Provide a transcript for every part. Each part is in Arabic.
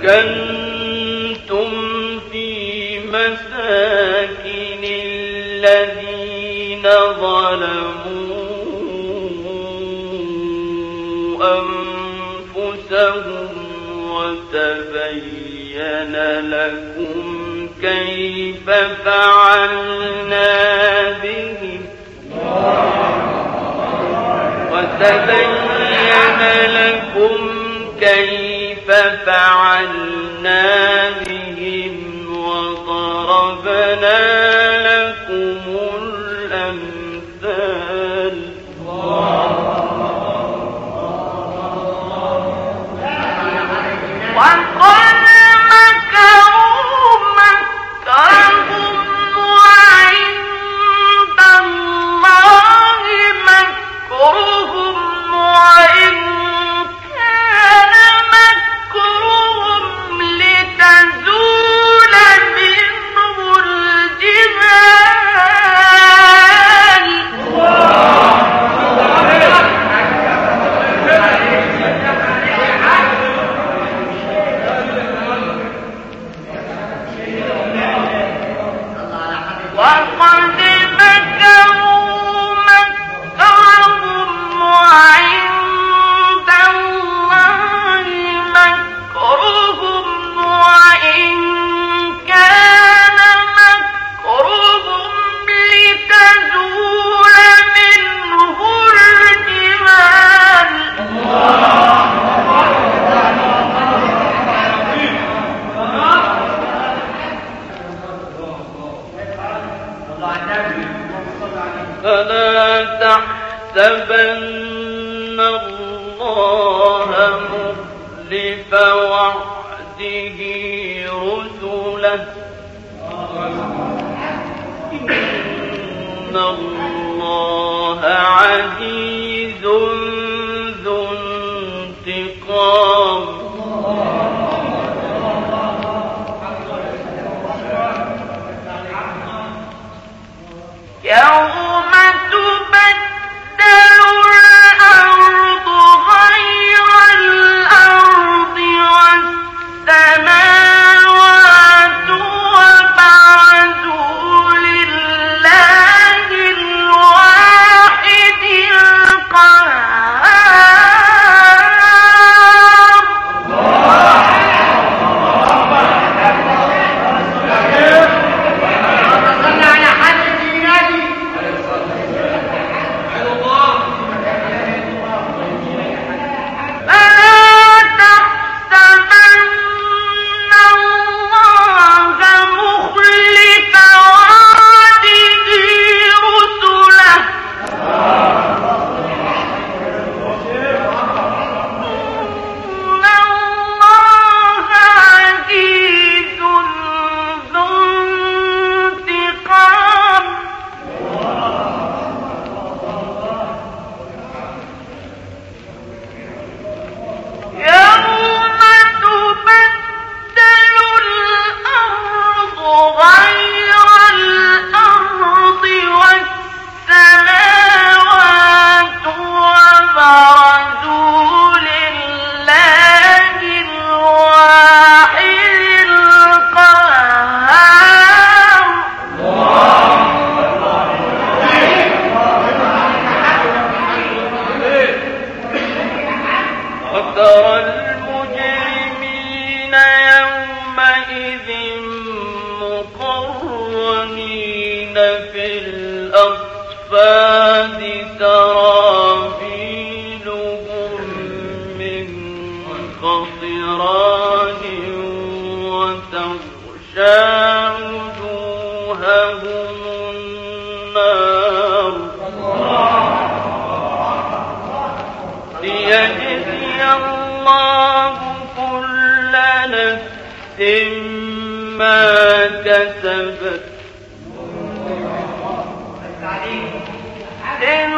سكنتم في مساكن الذين ظلموا أنفسهم وتبين لكم كيف فعلنا بهم وضربنا لكم الأمثال وقد مكروا مكرهم وعند الله مكرهم وإن كان مكرهم لتزول منه الجبال وقد مكروا مكرهم وعند الله مكرهم وإن كان مكرهم لتزول منه الجبال فلا تحسبن الله مخلف وعده رسله إن الله عزيز ذو انتقام يوم تبدل الأرض غير الأرض والسماوات وبرزوا لله الواحد القهار ليجزي الله كل نفس ما كسبت إن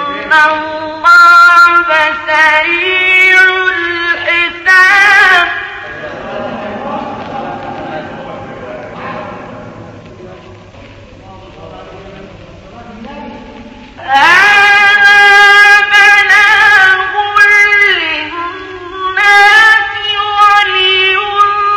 الله سريع الحساب بلاغ للناس ولينذروا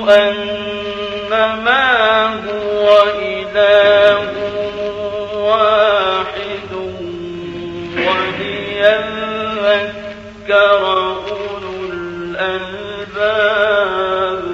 أنما هو إله واحد وليذكر أولو الألباب.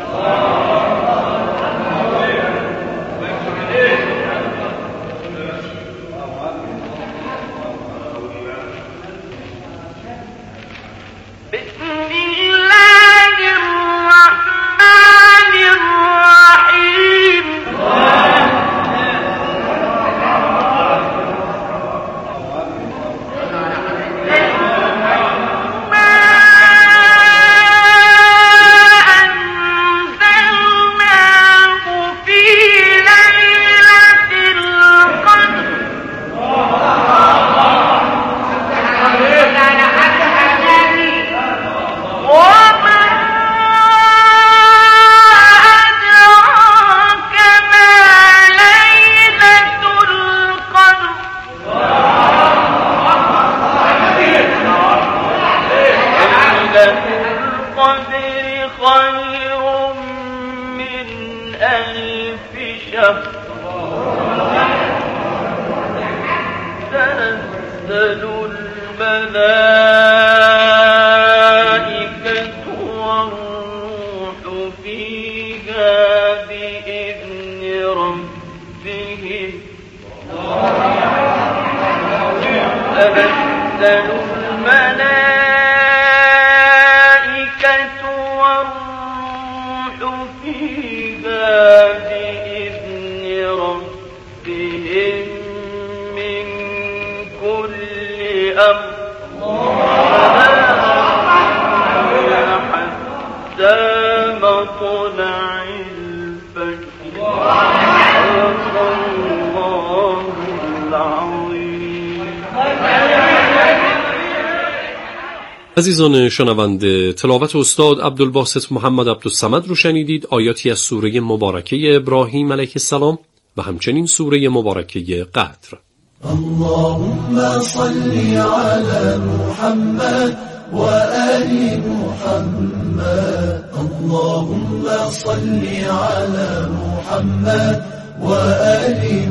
تنزل الملائكة والروح فيها بإذن ربهم. تنزل الملائكة والروح فيها بإذن ربهم من كل أمر حتى مطلع الفجر. صدق الله العظيم. عزیزان شنونده، تلاوت استاد عبدالباسط محمد عبدالصمد رو شنیدید. آیاتی از سوره مبارکه ابراهیم علیه السلام و همچنین سوره مبارکه قدر. اللهم صل على محمد و آل محمد. اللهم صل على محمد و آل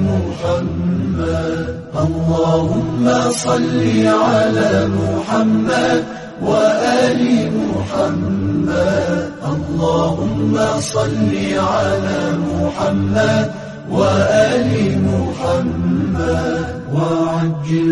محمد. اللهم صل على محمد و آل محمد. اللهم صل على محمد و آل محمد وعجل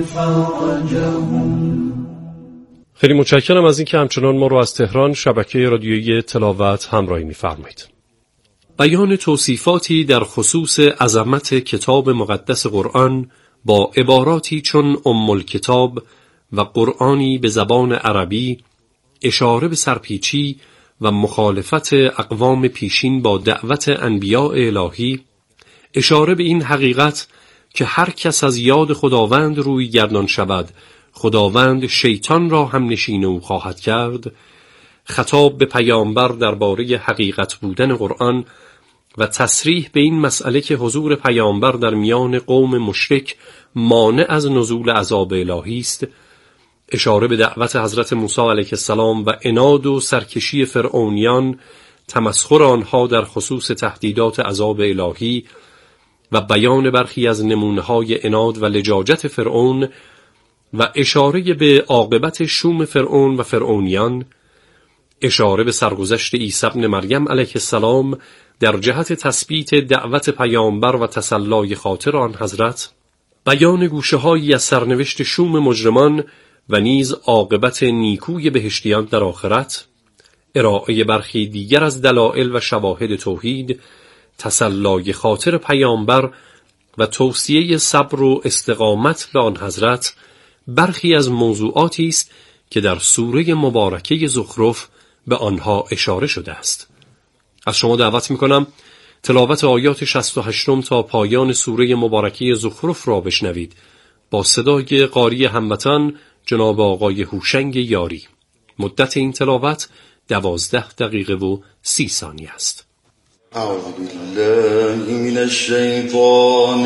فرجهم. خیلی متشکرم از اینکه همچنان ما رو از تهران شبکه رادیویی تلاوت همراهی می‌فرمایید. بیان توصیفاتی در خصوص عظمت کتاب مقدس قرآن با عباراتی چون ام الکتاب و قرآنی به زبان عربی، اشاره به سرپیچی و مخالفت اقوام پیشین با دعوت انبیاء الهی، اشاره به این حقیقت که هر کس از یاد خداوند روی گردان شود، خداوند شیطان را هم نشین او خواهد کرد، خطاب به پیامبر درباره حقیقت بودن قرآن و تصریح به این مسئله که حضور پیامبر در میان قوم مشرک مانع از نزول عذاب الهی است، اشاره به دعوت حضرت موسی علیه السلام و عناد و سرکشی فرعونیان، تمسخر آنها در خصوص تهدیدات عذاب الهی و بیان برخی از نمونه‌های عناد و لجاجت فرعون و اشاره به عاقبت شوم فرعون و فرعونیان، اشاره به سرگذشت عیسی ابن مریم علیه السلام در جهت تثبیت دعوت پیامبر و تسلای خاطر آن حضرت، بیان گوشه‌هایی از سرنوشت شوم مجرمان و نیز عاقبت نیکوی بهشتیان در آخرت، ارائه برخی دیگر از دلائل و شواهد توحید، تسلای خاطر پیامبر و توصیه صبر و استقامت به آن حضرت، برخی از موضوعاتی است که در سوره مبارکه زخرف به آنها اشاره شده است. از شما دعوت می‌کنم تلاوت آیات 68 تا پایان سوره مبارکه زخرف را بشنوید با صدای قاری هموطن جناب آقای هوشنگ یاری. مدت این تلاوت 12 دقیقه و 30 ثانیه است. اعوذ بالله من الشیطان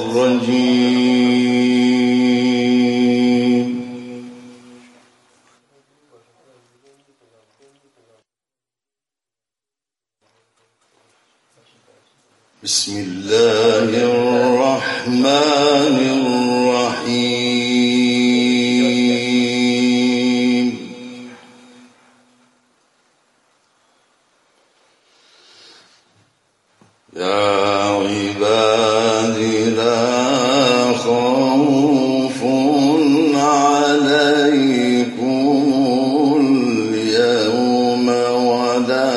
الرجیم. بسم الله الرحمن الرحيم يا عباد لا خوف عليكم اليوم ولا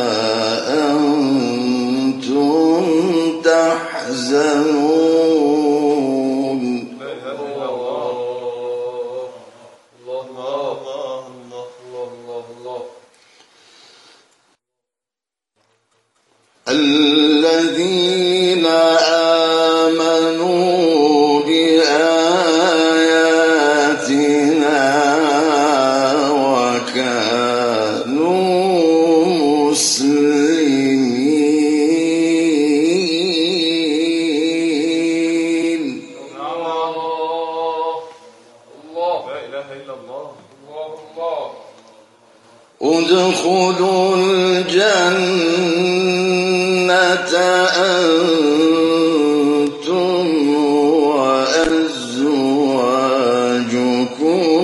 أنتم تحزنون الذين آمنوا بآياتنا وكانوا مسلمين. ادخلوا الجنة أنتم وأزواجكم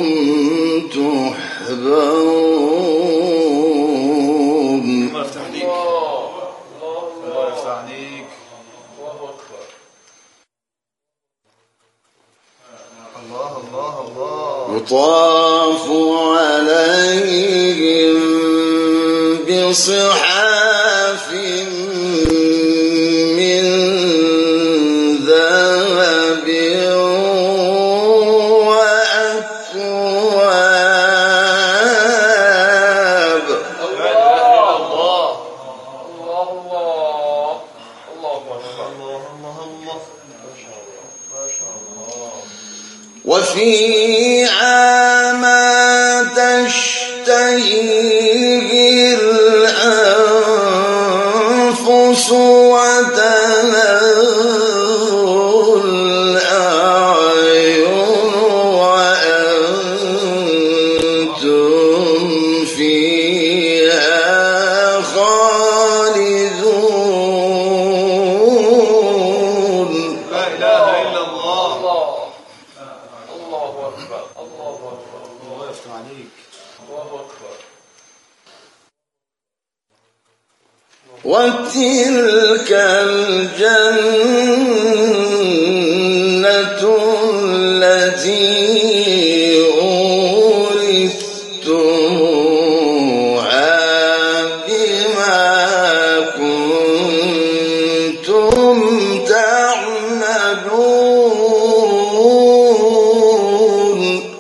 تحبرون. يطاف عليهم بصحاف من ذهب وأكواب. وفيها ما تشتهيه الأنفس وتلذ الأعين وأنتم فيها خالدون. لا إله إلا الله. الله أكبر. الله يفتح عليك. الله أكبر. وتلك الجنة التي أورثتموها بما كنتم تعملون.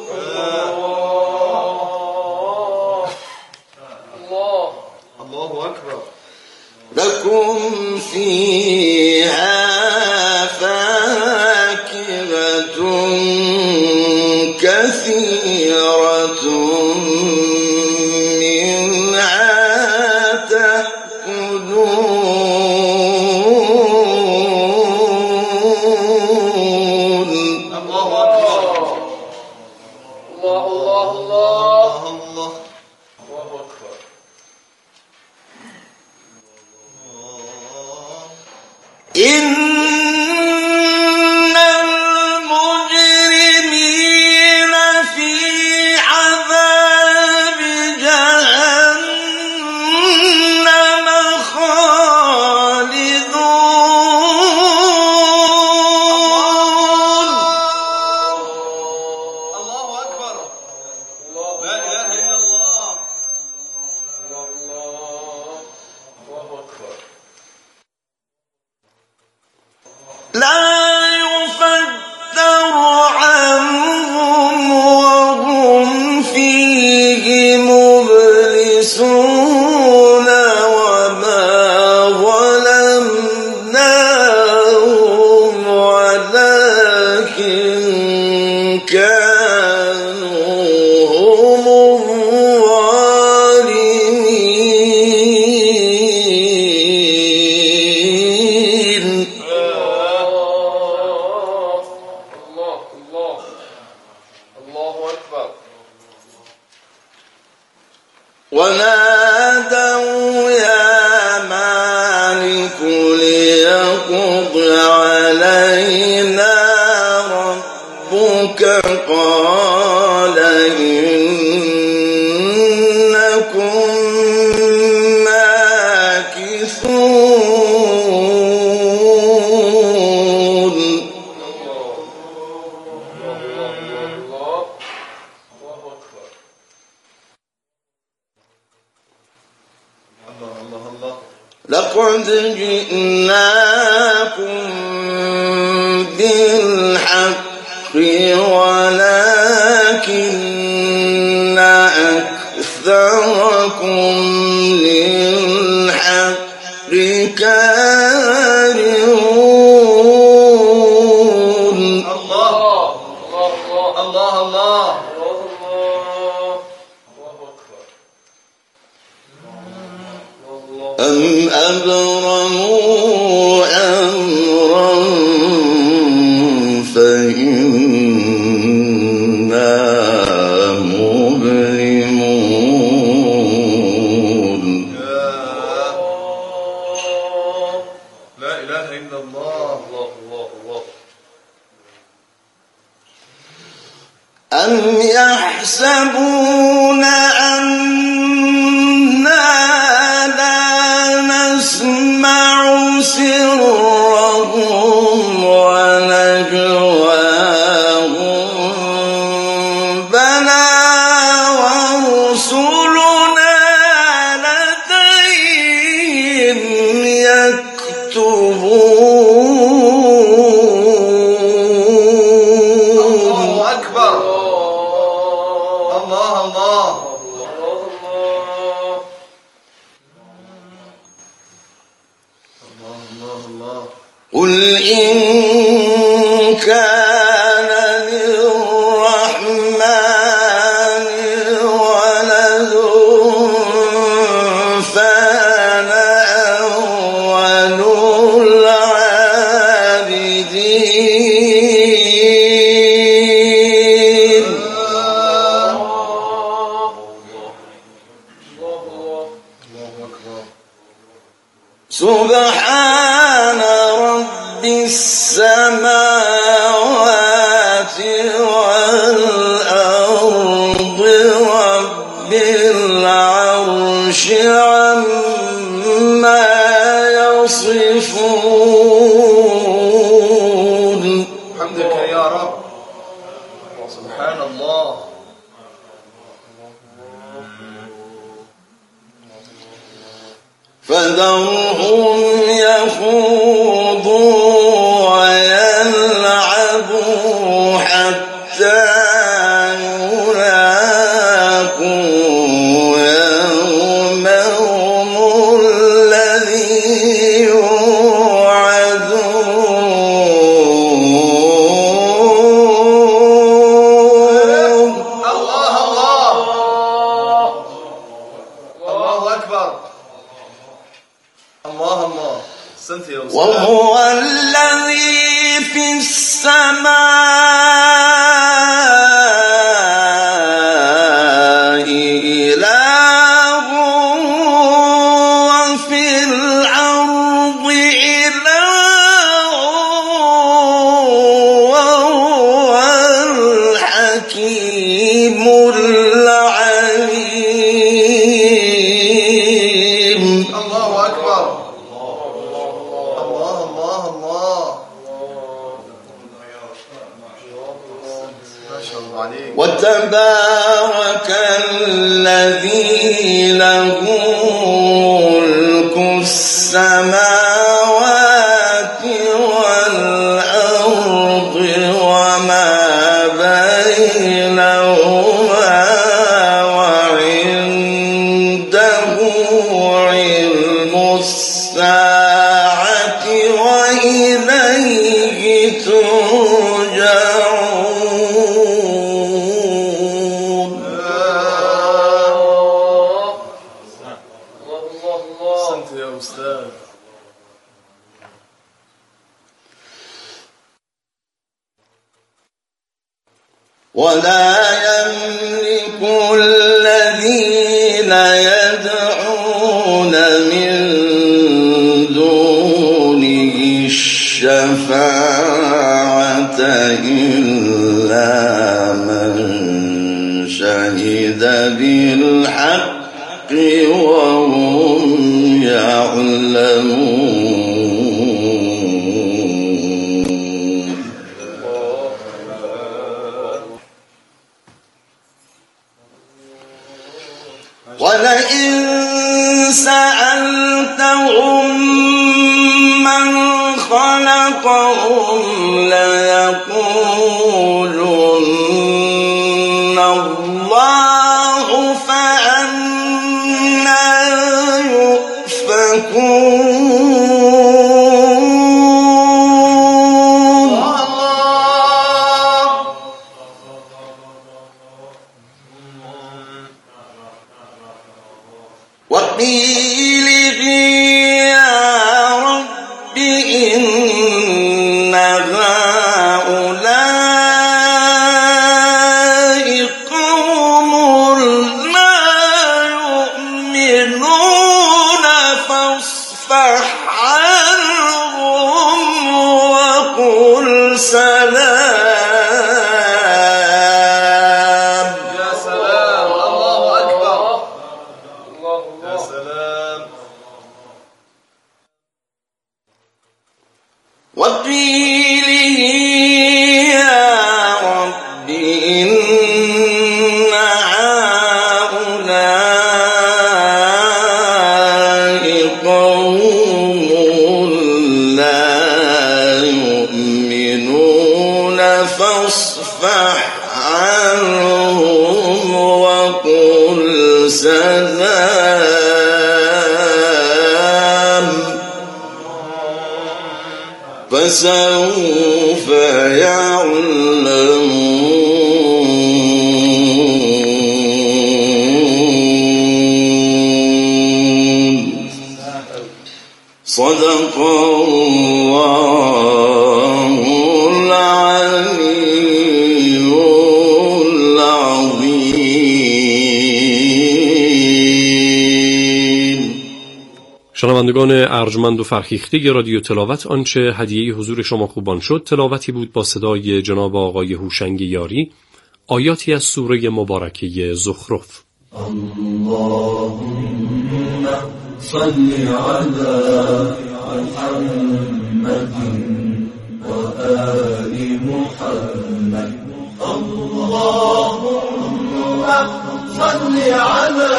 الله أكبر. لكم فيها فاكهة كثيرة منها تأكلون. الله أكبر. الله الله الله. الله أكبر. إن المجرمين في عذاب جهنم خالدون. الله أكبر. لا إله إلا الله. الله أكبر. لا يفتر عنهم وهم فيه مبلسون وما ظلمناهم ولكن كانوا هم الظالمين. قال إنكم ماكثون. لقد جئناكم بالحق ولكن أكثركم للحق كارهون. الله الله الله. أم أبرموا أمرا فإنا مبرمون. لا إله إلا الله. أم يحسبون أنا لا نسمع سرهم ونجواهم بلى ورسلنا لديهم يكتبون. الله أكبر. الله الله. قل إن كان للرحمن ولد فأنا أول العابدين. سبحان رب السماوات والأرض رب العرش عما يصفون. حمدك يا رب. سبحان الله. فذرهم يخوضوا ويلعبوا حتى يلاقوا يومهم الذي يوعدون. الله الله. الله أكبر. الله الله. سنتي يا أستاذ. وهو الذي في السماء إله وفي الأرض إله وهو الحكيم العليم. الله أكبر. الله الله الله. ما شاء الله عليك. وتبارك الذي له ملك السماوات والأرض وما بينهما وعنده علم الساعة وإليه ترجعون. سنتي يا أستاذ. ولا يملك الذين يدعون من دونه الشفاعة إلا إلا من شهد بالحق وهم يعلمون. ولئن سألتهم من خلقهم ليقولن الله فأنى يؤفكون. وقيله يا رب إن هؤلاء قوم لا يؤمنون فاصفح عنهم وقل سلام. يا سلام، الله أكبر، يا سلام. وقيله يا رب إن هؤلاء قوم لا يؤمنون فاصفح عنهم وقل سلام. فسوف يعلمون. صدق الله العلي العظيم. شنوندگان ارجمند و فرهیخته رادیو تلاوت، آنچه هدیه حضور شما خوبان شد تلاوتی بود با صدای جناب آقای هوشنگ یاری، آیاتی از سوره مبارکه زخرف. اللهم صل على محمد وآل محمد. اللهم صل على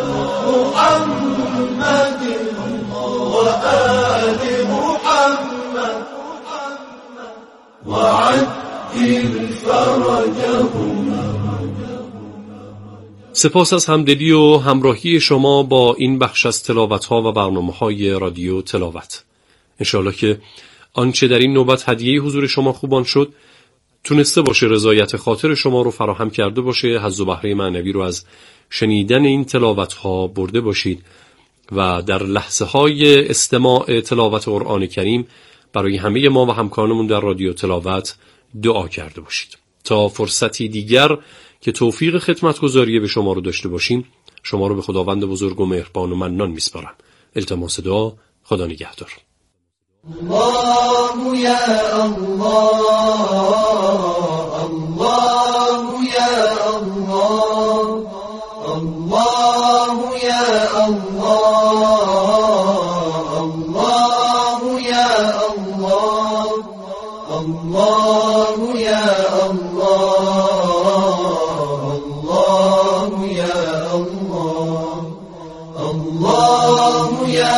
محمد وآل محمد وعجل فرجهم. سپاس از همدلی و همراهی شما با این بخش از تلاوت‌ها و برنامه‌های رادیو تلاوت. انشاءالله که آنچه در این نوبت هدیه حضور شما خوبان شد تونسته باشه رضایت خاطر شما رو فراهم کرده باشه، حظ و بهره معنوی رو از شنیدن این تلاوت‌ها برده باشید و در لحظه‌های استماع تلاوت قرآن کریم برای همه ما و همکارانمون در رادیو تلاوت دعا کرده باشید. تا فرصتی دیگر که توفیق خدمتگزاری به شما رو داشته باشیم، شما رو به خداوند بزرگ و مهربان و منان میسپارم. التماس دعا. خدا نگهدار. الله يا الله، الله يا الله، الله يا الله، الله يا الله، الله يا الله، الله يا الله، الله يا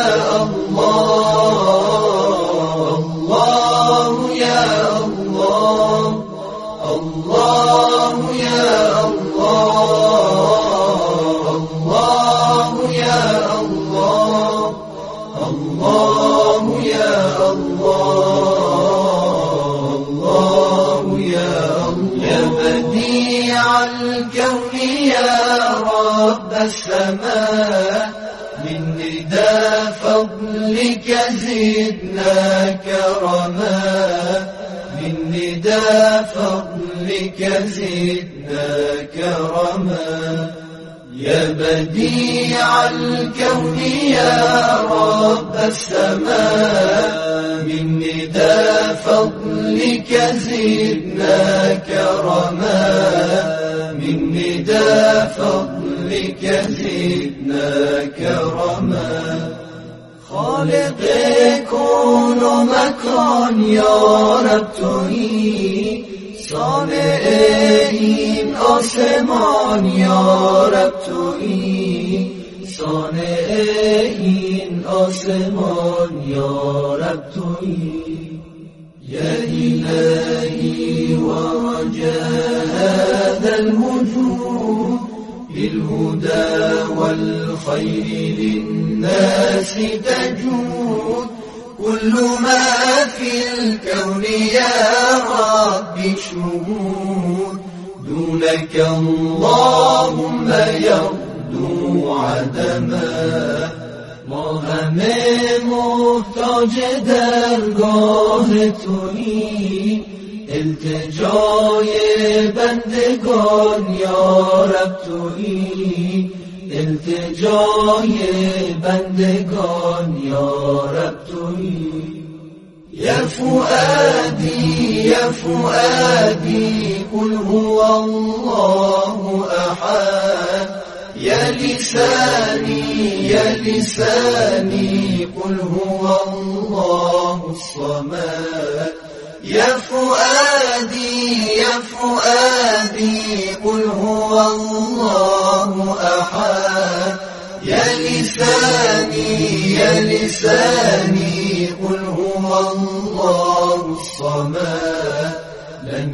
السماء من نداء فضلك زدنا كرما، من نداء فضلك زدنا كرما. يا بديع الكون يا رب السماء من نداء فضلك فضلك زدنا كرما من ندى فضلك زدنا كرما خالق کون و مکان یا رب تویی صانع این آسمان یا رب تویی صانع این آسمان یا رب تویی یا الهی و رجاء هذا الوجود بالهدى والخير للناس تجود كل ما في الكون يا رب شهود دونك اللهم يغدو عدما ما همه محتاج درگاه تویی التجای بندگان یا رب تویی التجای بندگان یا رب تویی یا فؤادی قل هو الله احد یا لسانی قل هو الله الصمد يا فؤادي قل هو الله أحد يا لساني